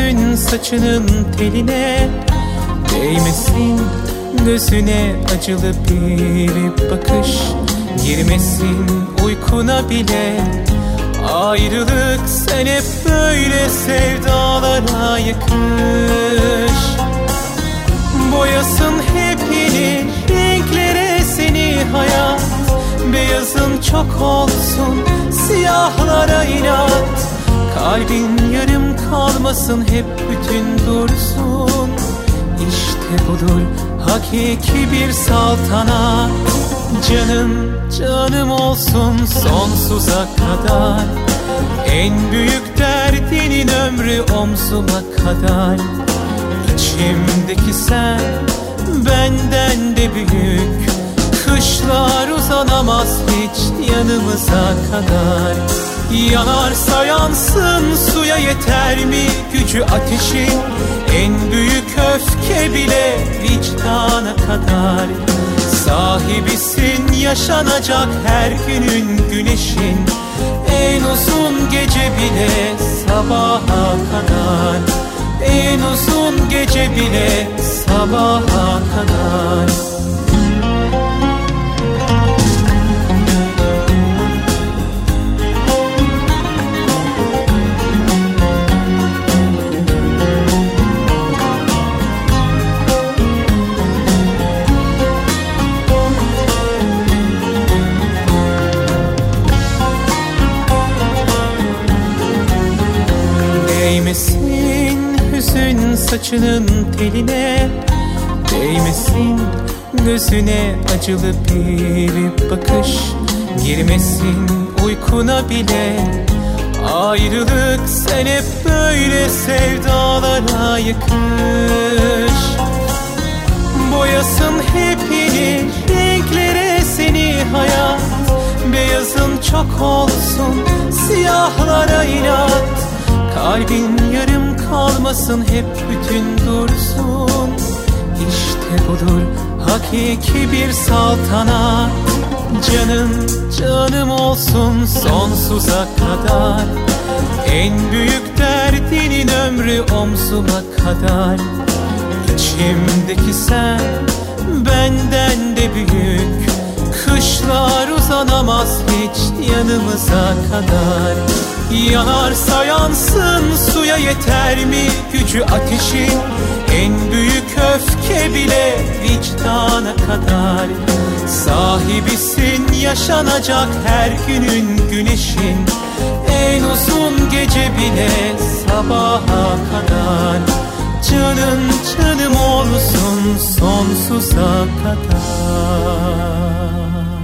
hüzün saçının teline, değmesin gözüne acılı bir bakış, girmesin uykuna bile ayrılık. Sen hep böyle sevdalara yakış, boyasın hep yeni renklere seni hayat. Beyazın çok olsun, siyahlara inat. Kalbin yarım kalmasın, hep bütün dursun. İşte budur hakiki bir saltanat. Canım canım olsun sonsuza kadar. En büyük derdinin ömrü omzuma kadar. İçimdeki sen benden de büyük. Kışlar uzanamaz hiç yanımıza kadar. Yanarsa yansın, suya yeter mi gücü ateşin? En büyük öfke bile vicdana kadar. Sahibisin yaşanacak her günün güneşin. En uzun gece bile sabaha kadar. En uzun gece bile sabaha kadar. Değmesin hüzün saçının teline, değmesin gözüne acılı bir bakış, girmesin uykuna bile ayrılık. Sen hep böyle sevdalara yakış, boyasın hep yeni renklere seni hayat. Beyazın çok olsun, siyahlara inat. Kalbin yarım kalmasın, hep bütün dursun. İşte budur hakiki bir saltanat. Canım canım olsun sonsuza kadar. En büyük derdinin ömrü omzuma kadar. İçimdeki sen benden de büyük. Kışlar uzanamaz hiç yanımıza kadar. Yanarsa yansın, suya yeter mi gücü ateşin? En büyük öfke bile vicdana kadar. Sahibisin yaşanacak her günün güneşin. En uzun gece bile sabaha kadar. Canım canım olsun sonsuza kadar.